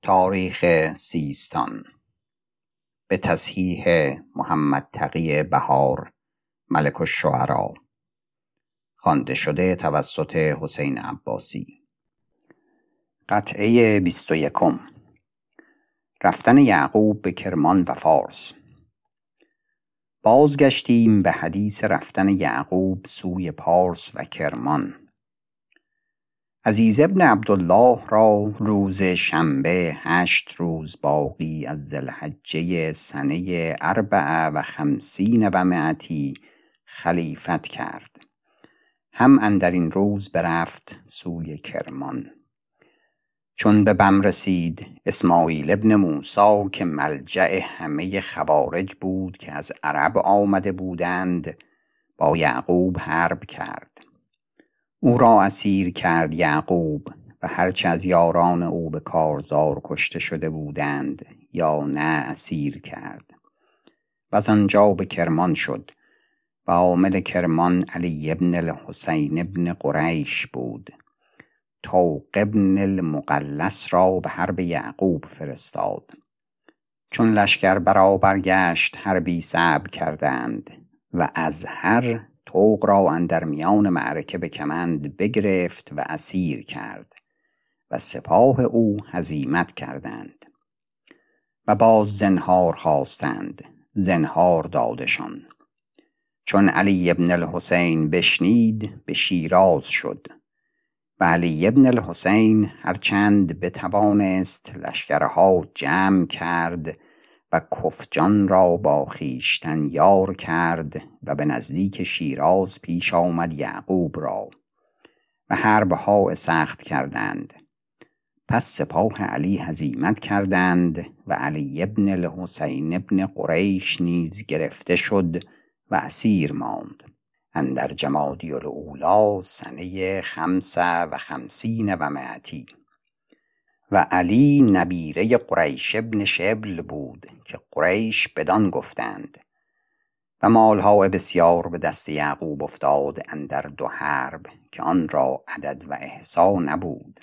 تاریخ سیستان به تصحیح محمد تقی بهار ملک الشعراء، خوانده شده توسط حسین عباسی. قطعه 21. رفتن یعقوب به کرمان و فارس. بازگشتیم به حدیث رفتن یعقوب سوی پارس و کرمان. عزیز ابن عبدالله را روز شنبه 8 روز باقی از ذوالحجه سنه 54 و 100 خلیفت کرد. هم اندر این روز برفت سوی کرمان. چون به بم رسید، اسماعیل ابن موسی که ملجأ همه خوارج بود که از عرب آمده بودند، با یعقوب حرب کرد. او را اسیر کرد یعقوب و هرچه از یاران او به کارزار کشته شده بودند یا نه اسیر کرد و از آنجا به کرمان شد و عامل کرمان علی ابن الحسین ابن قریش بود. طوق ابن المغلس را به حرب یعقوب فرستاد. چون لشکر برابر گشت حربی صعب کردند و از هر طوق را اندر میان معرکه به کمند بگرفت و اسیر کرد و سپاه او هزیمت کردند و باز زنهار خواستند، زنهار دادشان. چون علی ابن الحسین بشنید به شیراز شد و علی ابن الحسین هرچند بتوانست لشکرها جمع کرد و کفجان را با خویشتن یار کرد و به نزدیک شیراز پیش آمد یعقوب را و حربها سخت کردند. پس سپاه علی هزیمت کردند و علی ابن الحسین ابن قریش نیز گرفته شد و اسیر ماند. اندر جمادی الاولی سنه 55 و 100 و علی نبیره قریش ابن شبل بود که قریش بدان گفتند و مالها بسیار به دست یعقوب افتاد اندر 2 حرب که آن را عدد و احصا نبود.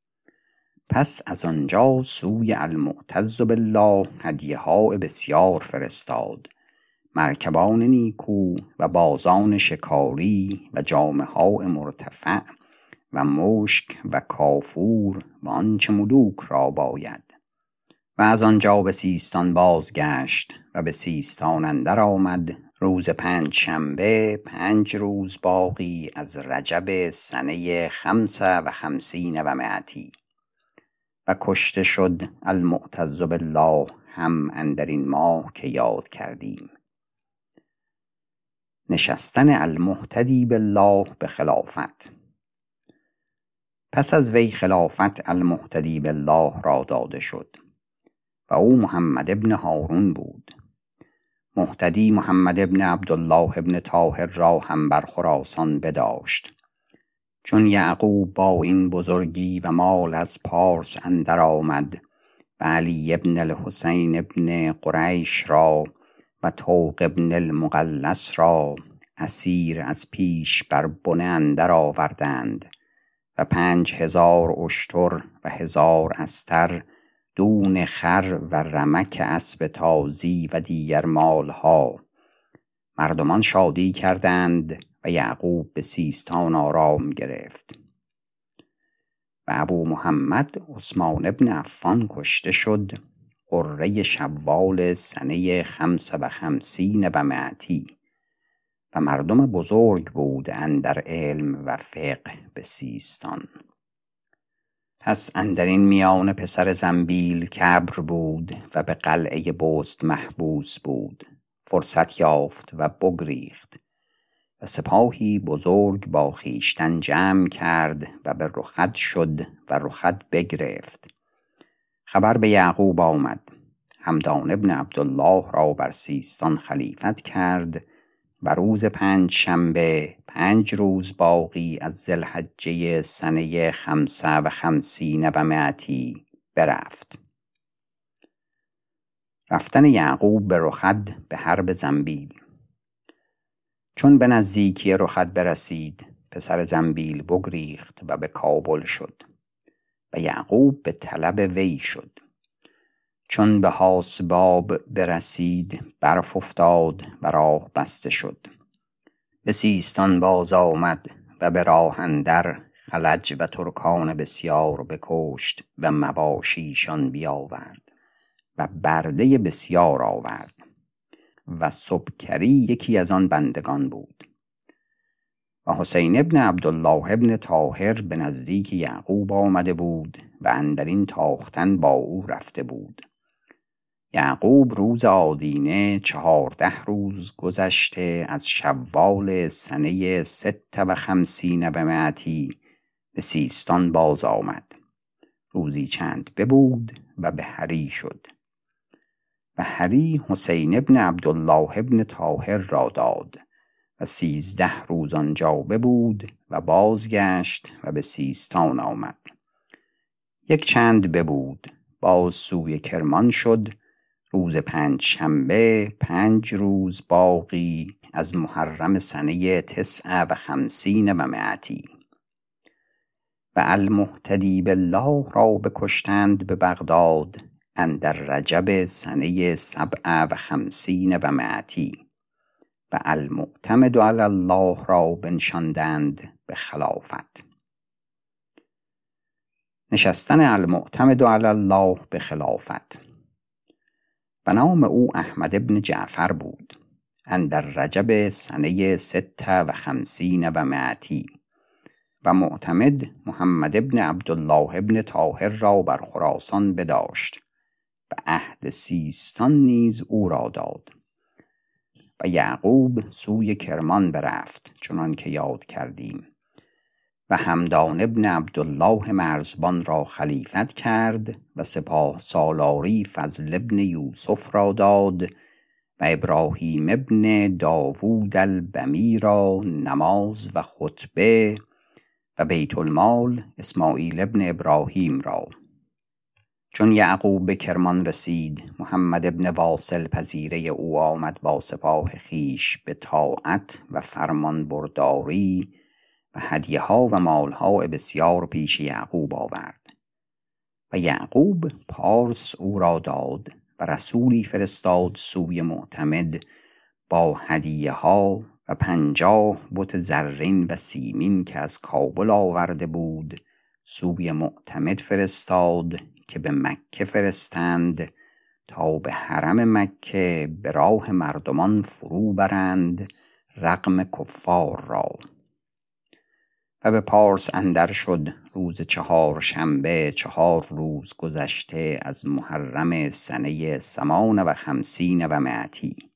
پس از آنجا سوی المعتز بالله هدیه ها بسیار فرستاد، مرکبان نیکو و بازان شکاری و جامه ها مرتفع و مشک و کافور و آنچه ملوک را باید. و از آنجا به سیستان بازگشت و به سیستان اندر آمد روز 5 شنبه 5 روز باقی از رجب سنه 55 و 100 و کشته شد المعتز بالله هم اندر این ماه که یاد کردیم. نشستن المهتدی بالله به خلافت. پس از وی خلافت المهتدی بالله را داده شد و او محمد ابن هارون بود. مهتدی محمد ابن عبدالله ابن طاهر را هم بر خراسان بداشت. چون یعقوب با این بزرگی و مال از پارس اندر آمد و علی ابن الحسین ابن قریش را و طوق ابن المغلس را اسیر از پیش بر بنه اندر آوردند و 5000 اشتر و 1000 استر، دون خر و رمک اسب تازی و دیگر مالها. مردمان شادی کردند و یعقوب به سیستان آرام گرفت. و ابو محمد عثمان ابن عفان کشته شد غره شوال سنه 55 و 100 و مردم بزرگ بود اندر علم و فقه به سیستان. پس اندر این میان پسر زنبیل کبر بود و به قلعه بست محبوس بود، فرصت یافت و بگریخت و سپاهی بزرگ با خویشتن جمع کرد و به رخد شد و رخد بگرفت. خبر به یعقوب آمد. همدان ابن عبدالله را بر سیستان خلیفت کرد و روز 5 شنبه 5 روز باقی از ذوالحجه سنه 55 و 100 برفت. رفتن یعقوب به رخد به حرب زنبیل. چون به نزدیکی رخد برسید، پسر زنبیل بگریخت و به کابل شد و یعقوب به طلب وی شد. چون به حاسباب برسید برف افتاد و راه بسته شد. به سیستان باز آمد و به راه اندر خلج و ترکان بسیار بکشت و مواشیشان بیاورد و برده بسیار آورد و سبکری یکی از آن بندگان بود. و حسین ابن عبدالله ابن طاهر به نزدیک یعقوب آمده بود و اندرین تاختن با او رفته بود. یعقوب روز آدینه 14 روز گذشته از شوال سنه 56 و 100 به سیستان باز آمد. روزی چند ببود و به هری شد و هری حسین ابن عبدالله ابن طاهر را داد و 13 روز آنجا ببود و بازگشت و به سیستان آمد. یک چند ببود، باز سوی کرمان شد. روز 5 شنبه 5 روز باقی از محرم سنه 59 و 100 و المهتدی بالله را بکشتند به بغداد اندر رجب سنه 57 و 100 و المعتمد علی الله را بنشاندند به خلافت. نشستن المعتمد علی الله به خلافت. و نام او احمد ابن جعفر بود. اندر رجب سنه 56 و 100 و معتمد محمد ابن عبدالله ابن طاهر را بر خراسان بداشت و عهد سیستان نیز او را داد. و یعقوب سوی کرمان برفت چنان که یاد کردیم و همدان ابن عبدالله مرزبان را خلیفت کرد و سپاه سالاری فضل ابن یوسف را داد و ابراهیم ابن داوود البمی را نماز و خطبه و بیت المال اسماعیل ابن ابراهیم را. چون یعقوب به کرمان رسید محمد ابن واصل پذیره او آمد با سپاه خیش به طاعت و فرمان برداری و هدیه ها و مال ها بسیار پیش یعقوب آورد و یعقوب پارس او را داد و رسولی فرستاد سوی معتمد با هدیه ها و 50 بت زرین و سیمین که از کابل آورده بود سوی معتمد فرستاد که به مکه فرستند تا به حرم مکه به راه مردمان فرو برند رغم کفار را. و به پارس اندر شد روز 4 شنبه 4 روز گذشته از محرم سنه 58 و 100.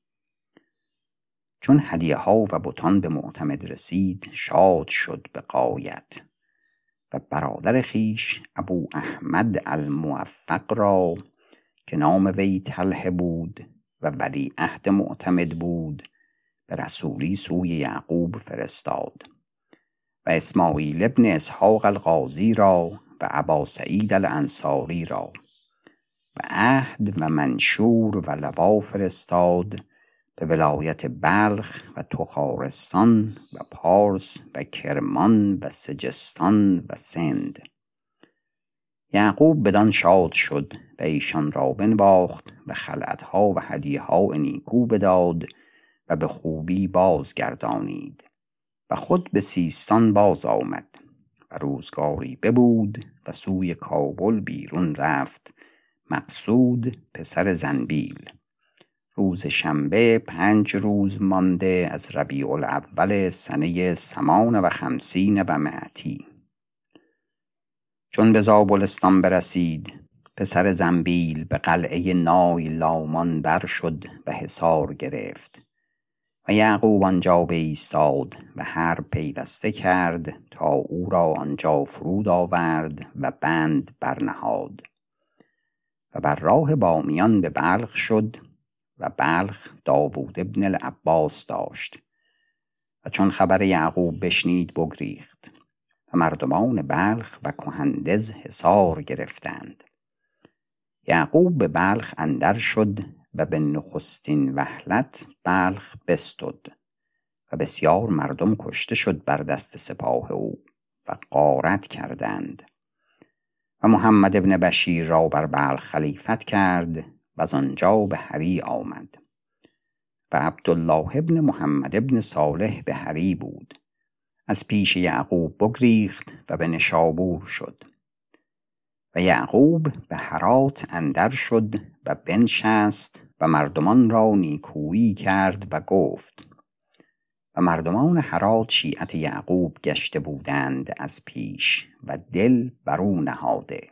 چون هدیه ها و بتان به معتمد رسید شاد شد به غایت و برادر خیش ابو احمد الموفق را که نام وی طلحه بود و ولی عهد معتمد بود به رسولی سوی یعقوب فرستاد و اسماعیل ابن اسحاق الغازی را و ابا سعید الانصاری را و عهد و منشور و لوا فرستاد به ولایت بلخ و تخارستان و پارس و کرمان و سجستان و سند. یعقوب بدان شاد شد و ایشان را بنواخت و خلعتها و هدیه‌ها نیکو بداد و به خوبی بازگردانید و خود به سیستان باز آمد و روزگاری ببود و سوی کابل بیرون رفت مقصود پسر زنبیل. روز شنبه 5 روز مانده از ربیع الاول سنه 58 و 100. چون به زابلستان برسید پسر زنبیل به قلعه نای لامان بر شد و حصار گرفت و یعقوب آنجا بایستاد و حرب پیوسته کرد تا او را آنجا فرود آورد و بند برنهاد و بر راه بامیان به بلخ شد و بلخ داوود ابن العباس داشت و چون خبر یعقوب بشنید بگریخت و مردمان بلخ و کهندز حصار گرفتند. یعقوب به بلخ اندر شد و به نخستین وهلت بلخ بستد و بسیار مردم کشته شد بر دست سپاه او و غارت کردند و محمد ابن بشیر را بر بلخ خلیفت کرد و از آنجا به هری آمد و عبدالله ابن محمد ابن صالح به هری بود. از پیش یعقوب بگریخت و به نشابور شد و یعقوب به هرات اندر شد و بنشست و مردمان را نیکویی کرد و گفت. و مردمان هرات شیعت یعقوب گشته بودند از پیش و دل بر او نهاده.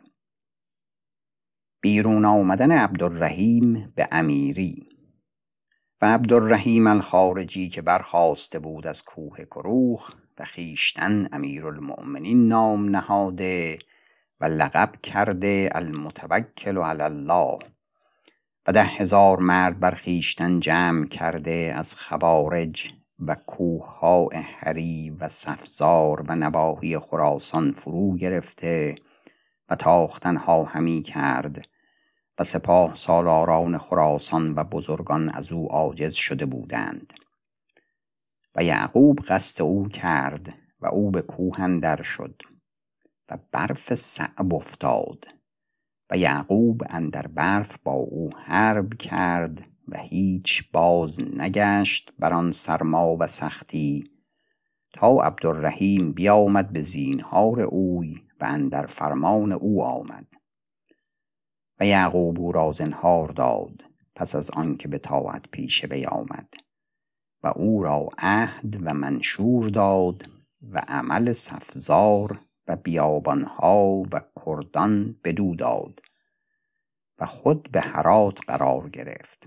بیرون آمدن عبدالرحیم به امیری. و عبدالرحیم الخارجی که برخاسته بود از کوه کروخ و خویشتن امیرالمؤمنین نام نهاده و لقب کرده المتوکل علی الله و 10,000 مرد بر خویشتن جمع کرده از خوارج و کوه‌ها هری و سفزار و نواحی خراسان فرو گرفته و تاختنها همی کرد و سپاه سالاران خراسان و بزرگان از او عاجز شده بودند. و یعقوب قصد او کرد و او به کوه اندر شد و برف صعب افتاد و یعقوب اندر برف با او حرب کرد و هیچ باز نگشت بر آن سرما و سختی تا عبدالرحیم بیامد به زینهار اوی و اندر فرمان او آمد و یعقوب او را زنهار داد پس از آن که به طاعت پیش وی آمد و او را عهد و منشور داد و عمل سفزار و بیابانها و کردان بدو داد و خود به هرات قرار گرفت.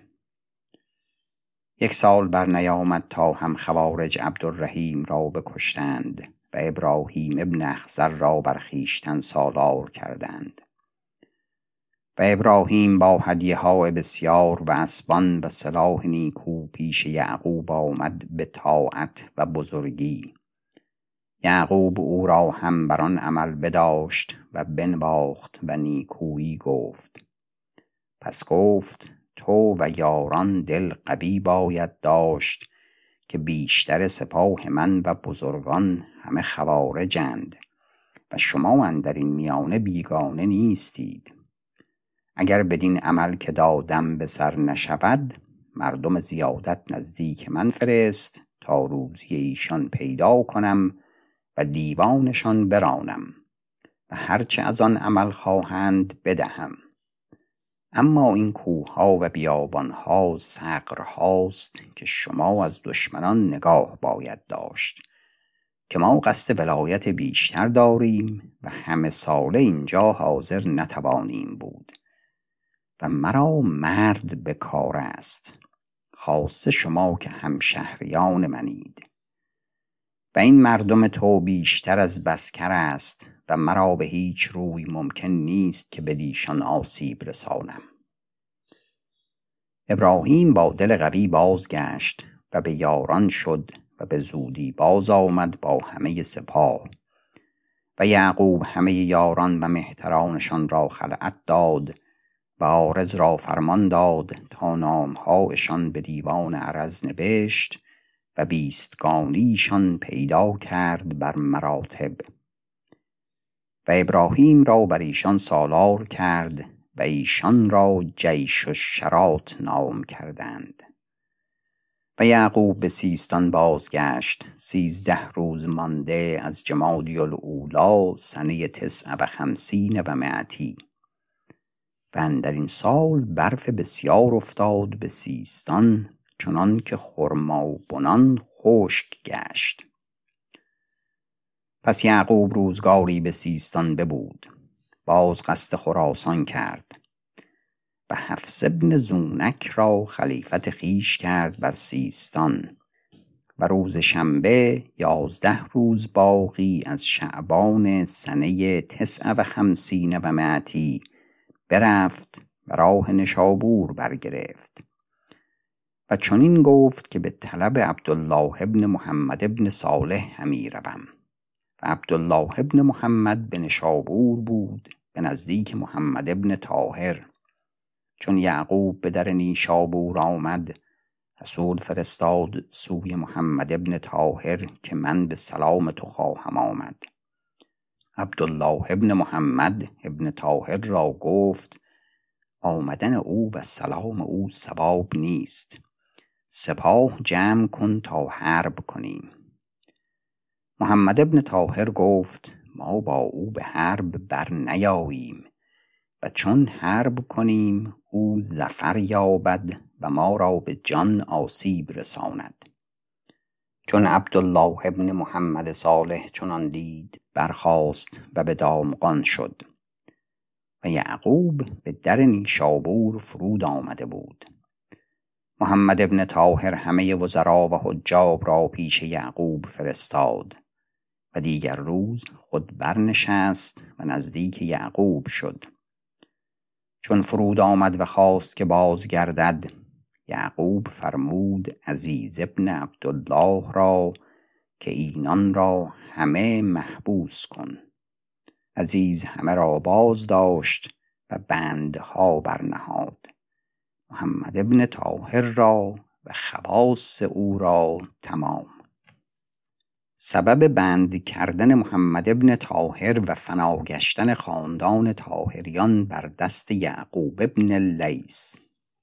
1 سال بر نیامد تا هم خوارج عبدالرحیم را بکشتند و ابراهیم ابن اخزر را بر خویشتن سالار کردند. و ابراهیم با هدیه‌های بسیار و اسبان و سلاح نیکو پیش یعقوب آمد به طاعت و بزرگی. یعقوب او را هم بر آن عمل بداشت و بنواخت و نیکویی گفت. پس گفت تو و یاران دل قوی باید داشت که بیشتر سپاه من و بزرگان همه خوارجند و شما اندر این میانه بیگانه نیستید. اگر بدین عمل که دادم به سر نشود مردم زیادت نزدیک من فرست تا روزی ایشان پیدا کنم و دیوانشان برانم و هرچه از آن عمل خواهند بدهم. اما این کوه‌ها و بیابان‌ها صقرهاست که شما از دشمنان نگاه باید داشت که ما قصد ولایت بیشتر داریم و همه ساله اینجا حاضر نتوانیم بود و مرا مرد به کار است، خاصه شما که همشهریان منید و این مردم تو بیشتر از بسکر است و مرا به هیچ روی ممکن نیست که بدیشان آسیب رسانم. ابراهیم با دل قوی بازگشت و به یاران شد و به زودی باز آمد با همه سپاه و یعقوب همه یاران و مهترانشان را خلعت داد و عارض را فرمان داد تا نامهایشان به دیوان عرض نبشت و 20گانیشان پیدا کرد بر مراتب و ابراهیم را بر ایشان سالار کرد و ایشان را جیش الشراط نام کردند. و یعقوب به سیستان بازگشت 13 روز مانده از جمادی الاولی سنه 59 و 100 و اندر این سال برف بسیار افتاد به سیستان چنان که خرما و بنان خشک گشت. پس یعقوب روزگاری به سیستان ببود، باز قصد خراسان کرد و حفص بن زونک را خلیفت خویش کرد بر سیستان و روز شنبه 11 روز باقی از شعبان سنه 59 و 100 برفت و راه نشابور برگرفت و چنین گفت که به طلب عبدالله ابن محمد ابن صالح همی روم. و عبدالله ابن محمد به نشابور بود به نزدیک محمد ابن طاهر. چون یعقوب به در نیشابور آمد رسول فرستاد سوی محمد ابن طاهر که من به سلام تو خواهم آمد عبدالله ابن محمد ابن طاهر را گفت آمدن او و سلام او صواب نیست. سپاه جمع کن تا حرب کنیم. محمد ابن طاهر گفت ما با او به حرب بر نیاییم و چون حرب کنیم او ظفر یابد و ما را به جان آسیب رساند. چون عبدالله ابن محمد صالح چنان دید برخاست و به دامغان شد و یعقوب به در نیشابور فرود آمده بود. محمد ابن طاهر همه وزرا و حجاب را پیش یعقوب فرستاد و دیگر روز خود برنشست و نزدیک یعقوب شد. چون فرود آمد و خواست که بازگردد، یعقوب فرمود عزیز ابن عبدالله را که اینان را همه محبوس کن. عزیز همه را باز داشت و بندها برنهاد، محمد ابن طاهر را و خواص او را تمام. سبب بند کردن محمد ابن طاهر و فناگشتن خاندان طاهریان بر دست یعقوب ابن لیث.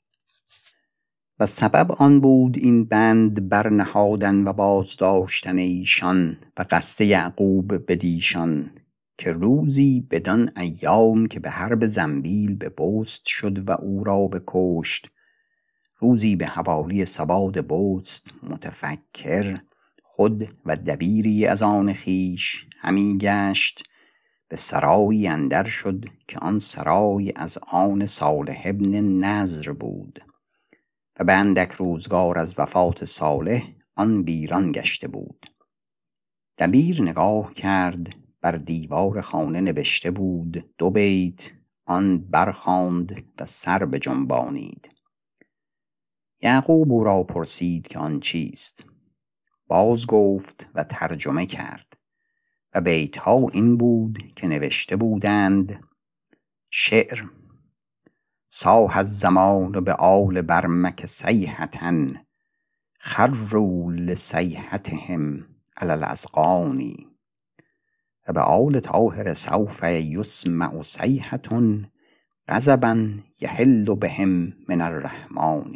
و سبب آن بود این بند برنهادن و بازداشتن ایشان و قصد یعقوب بدیشان که روزی بدان ایام که به حرب زنبیل به بست شد و او را بکشت، روزی به حوالی سواد بست متفکر خود و دبیری از آن خویش همی گشت، به سرایی اندر شد که آن سرای از آن صالح ابن نضر بود و به اندک روزگار از وفات صالح آن ویران گشته بود. دبیر نگاه کرد، بر دیوار خانه نوشته بود 2 بیت، آن برخواند و سر بجنبانید. یعقوب او را پرسید که آن چیست؟ باز گفت و ترجمه کرد و بیتها این بود که نوشته بودند: شعر صاح الزمان به آل برمک صیحة خروا لصیحتهم علی الاذقان و به آل طاهر سوف یسمع صیحة غضبا یحل بهم من الرحمن.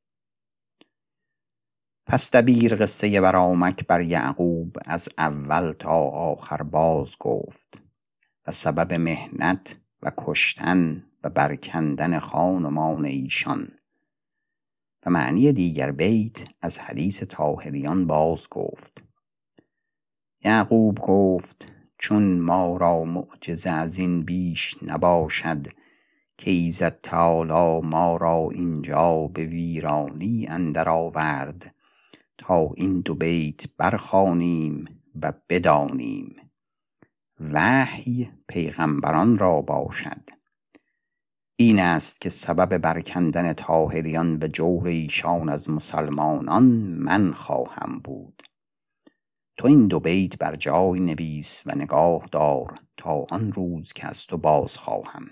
پس دبیر قصه برامک بر یعقوب از اول تا آخر باز گفت و سبب محنت و کشتن و برکندن خانمان ایشان و معنی دیگر بیت از حدیث طاهریان باز گفت. یعقوب گفت چون ما را معجزه از این بیش نباشد که ایزد تعالی ما را اینجا به ویرانی اندر آورد تا این 2 بیت برخوانیم و بدانیم وحی پیغمبران را باشد. این است که سبب برکندن طاهریان و جور ایشان از مسلمانان من خواهم بود. تو این 2 بیت بر جای نویس و نگاه دار تا آن روز که از تو باز خواهم.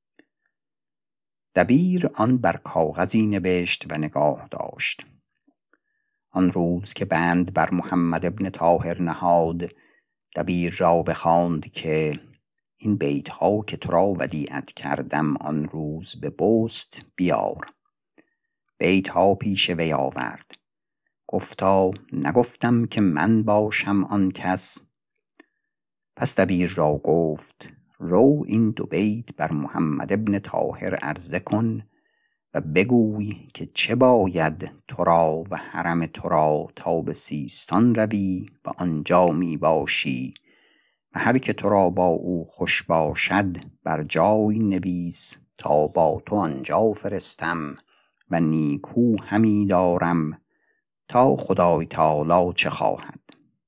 دبیر آن بر کاغذی نوشت و نگاه داشت. آن روز که بند بر محمد ابن طاهر نهاد، دبیر را بخواند که این بیتها که تو را ودیعت کردم آن روز به بست بیار. بیتها پیش وی آورد. گفتا نگفتم که من باشم آن کس. پس دبیر را گفت رو این 2 بیت بر محمد ابن طاهر عرضه کن و بگوی که چه باید تو را و حرم تو را تا به سیستان روی و آنجا می باشی و هر که تو را با او خوش باشد بر جای نویس تا با تو آنجا فرستم و نیکو همی دارم تا خدای تعالی چه خواهد.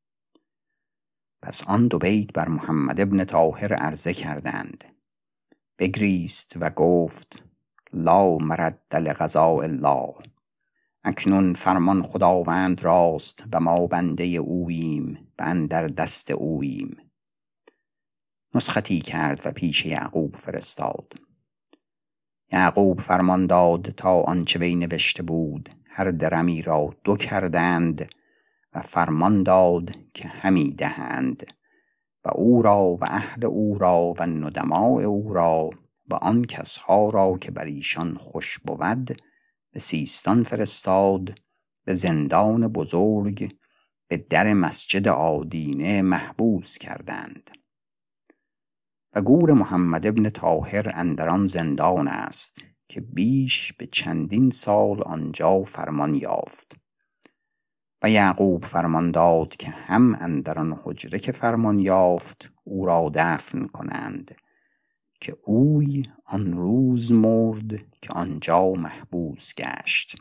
پس آن 2 بیت بر محمد ابن طاهر عرضه کردند. بگریست و گفت لا مرد لقضاء الله. اکنون فرمان خداوند راست و ما بنده اوییم و اندر دست اوییم. نسختی کرد و پیش یعقوب فرستاد. یعقوب فرمان داد تا آنچه وی نوشته بود هر درمی را 2 کردند و فرمان داد که همی دهند و او را و اهل او را و ندماء او را و آن کسها را که بر ایشان خوش بود به سیستان فرستاد، به زندان بزرگ به در مسجد آدینه محبوس کردند. و گور محمد ابن طاهر اندر آن زندان است که بیش به چندین سال آنجا فرمان یافت. و یعقوب فرمان داد که هم اندر آن حجره که فرمان یافت او را دفن کنند، که اوی آن روز مرد که آنجا محبوس گشت.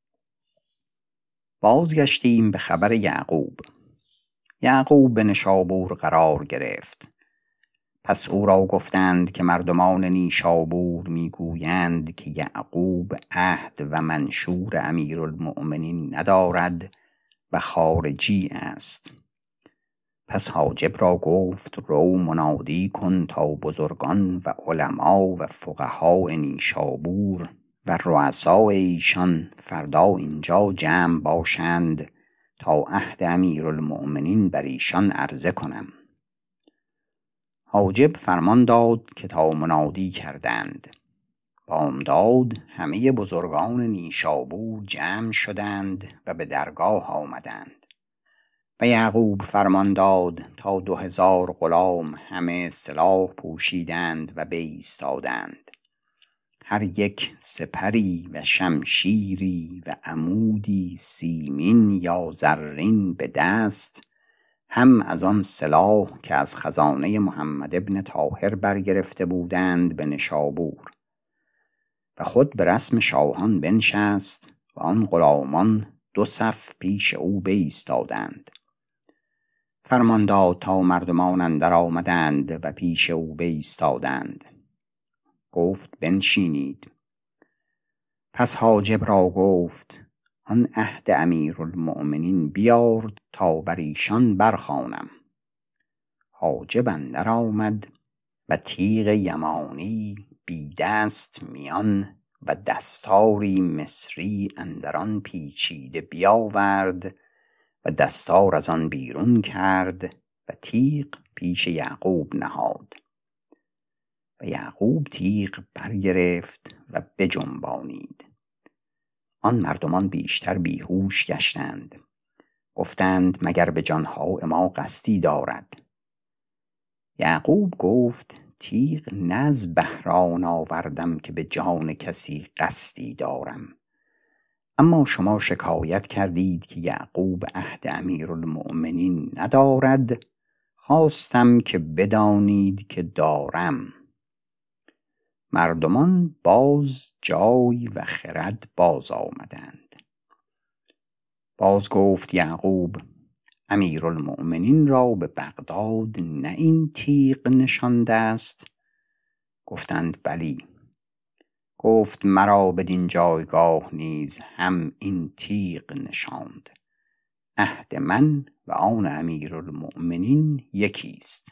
بازگشتیم به خبر یعقوب. یعقوب به نشابور قرار گرفت. پس او را گفتند که مردمان نیشابور میگویند که یعقوب عهد و منشور امیرالمؤمنین ندارد و خارجی است. پس حاجب را گفت رو منادی کن تا بزرگان و علما و فقها نیشابور و رؤسای ایشان فردا اینجا جمع باشند تا عهد امیرالمؤمنین بر ایشان عرضه کنم. حاجب فرمان داد که تا منادی کردند. بامداد همه بزرگان نیشابور جمع شدند و به درگاه آمدند. و یعقوب فرمان داد تا 2000 غلام همه سلاح پوشیدند و بایستادند، هر یک سپری و شمشیری و عمودی سیمین یا زرین به دست، هم از آن سلاح که از خزانه محمد ابن طاهر برگرفته بودند به نشابور. و خود به رسم شاهان بنشست و آن غلامان 2 صف پیش او بایستادند. فرمان داد تا مردمان اندر آمدند و پیش او بایستادند. گفت بنشینید. پس حاجب را گفت آن عهد امیرالمؤمنین بیار تا بر ایشان برخوانم. حاجب اندر آمد و تیغ یمانی بی دست میان و دستاری مصری اندر آن پیچیده بیاورد و دستار از آن بیرون کرد و تیغ پیش یعقوب نهاد. و یعقوب تیغ برگرفت و بجنبانید. آن مردمان بیشتر بیهوش گشتند. گفتند مگر به جانها ما قصدی دارد؟ یعقوب گفت تیغ نه از بهران آوردم که به جان کسی قصدی دارم، اما شما شکایت کردید که یعقوب عهد امیرالمؤمنین ندارد، خواستم که بدانید که دارم. مردمان باز جای و خرد باز آمدند. باز گفت یعقوب امیرالمؤمنین را به بغداد نه این تیغ نشانده است؟ گفتند بلی. گفت مرا بدین جایگاه نیز هم این تیغ نشاند. عهد من و آن امیرالمؤمنین یکیست.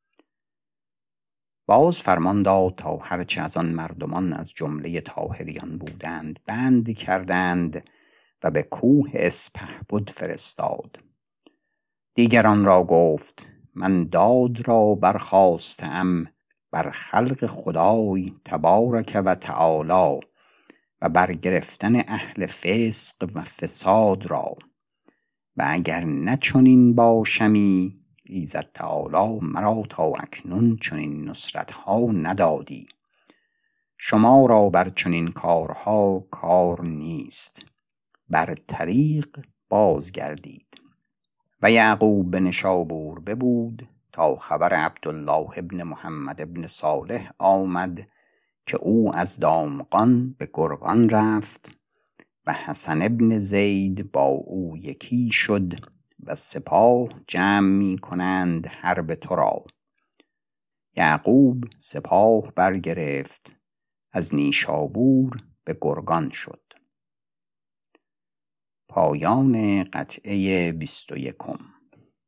باز فرمان داد تا هرچه از آن مردمان از جمله طاهریان بودند بند کردند و به کوه اسپهبد فرستاد. دیگران را گفت من داد را برخواستم بر خلق خدای تبارک و تعالی و بر گرفتن اهل فسق و فساد را، و اگر نه چنین باشمی ایزد تعالی مرا تا اکنون چنین نصرتها ندادی. شما را بر چنین کارها کار نیست، بر طریق بازگردید. و یعقوب به نشابور ببود تا خبر عبدالله ابن محمد ابن صالح آمد که او از دامغان به گرگان رفت و حسن ابن زید با او یکی شد و سپاه جمع می کنند حرب تو را. یعقوب سپاه برگرفت، از نیشابور به گرگان شد. پایان قطعه 21.